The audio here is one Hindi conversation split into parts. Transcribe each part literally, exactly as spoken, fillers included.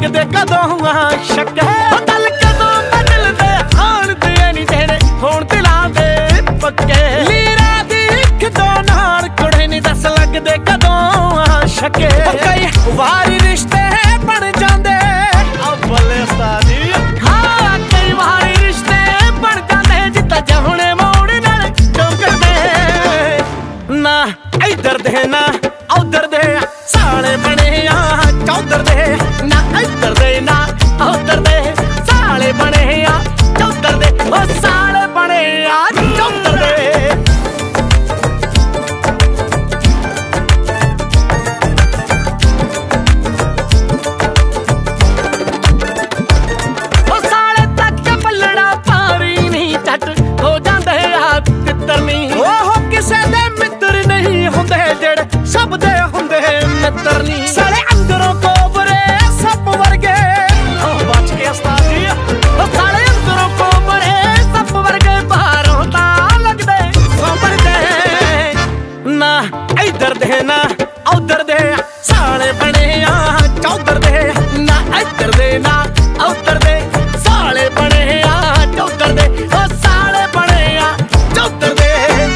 लगदे कदों शक्के गल कदों बदलदे आण दे नहीं तेरे होण दिलां दे पक्के लीरा दी कदों नाल कुड़े नहीं दस लगदे कदों शक्के कई वारी रिश्ते बन जांदे अव्वल सादी हाँ कई वारी रिश्ते बन जांदे जिद्दां जहुणे मोड़ नाल चमकदे ना इधर दे ना उधर दे साले बने आ चौधर दे ना इधर दे ना उधर दे साले बने आ चौधर दे ओ साले बने आ चौधर दे ओ साले तक पलड़ा पारी नहीं झट हो जांदे आ तितर नहीं ओह किसे दे मित्र नहीं हुंदे जेड़े सब दे हुंदे मित्र नहीं साले अंदरों कोबरे सब वर्गे ओ बच के उस्ताद जी ओ साले अंदरों कोबरे सब वर्गे बाहरों ता लगदे सोबर दे ना इधर दे ना उधर दे साले बने आ चौधर दे ना इधर दे ना उधर दे साले बने आ चौधर दे ओ साले बने आ चौधर दे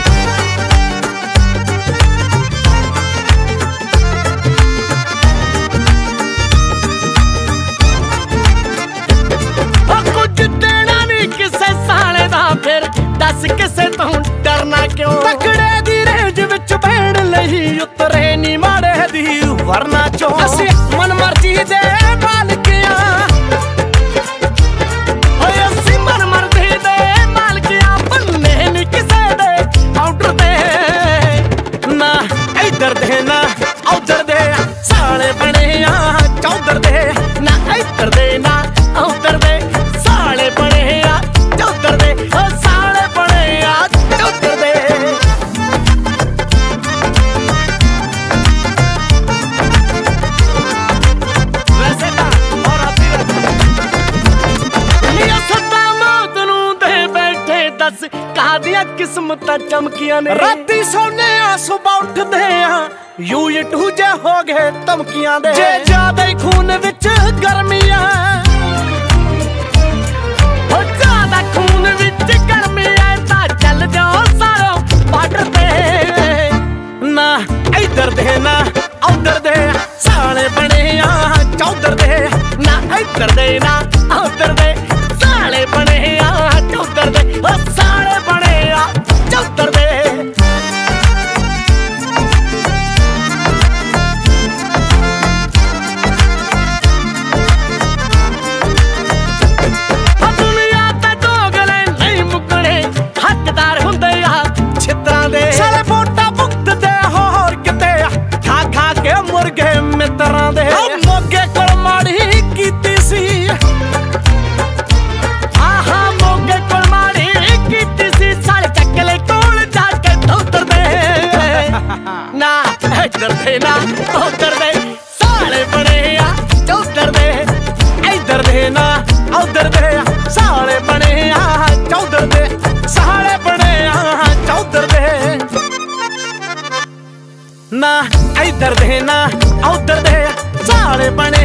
फिर दस किसे तू डरना क्यों तकड़े दी रेंज विच बैण लही उतरे नी माड़े दी वरना चो असी मन मर्जी दे मालकियां ओए असी मन मर्जी दे मालकियां बनने नी किसे दे ऑर्डर दे ना इधर दे ना उधर दे साले बने आ चौधर दे ना इधर दे ना उधर दे साले बने आ चौधर दे ओ साले बने आ चौधर दे वैसे ना और आती लिया सदा मौत नू दे बैठे दस कहा दिया किस्मतां चमकियां ने राती सोने आ सुबह उठदे आ यू इटू जे हो गए धमकियां दे जे ज्यादा ही खून विच गर्मियां हो ज्यादा खून विच गर्मियां तां चल जाओ सारो बार्डर ते ना इधर दे ना उधर दे साले बने आ चौधर दे ना इधर दे ना उधर दे साले बने आ चौधर दे ओ साले बने आ चौधर दे मित्रां दे मोगे कोल माड़ी कीती सी हाँ हाँ मोगे कोल माड़ी कीती सी साले चकले कोल जाके उधर दे ना इधर दे ना उधर दे साले बने आ चौधर दे इधर दे ना उधर दे साले बने आ चौधर दे साले बने आ चौधर दे ना इधर दे ना उधर दे साले बने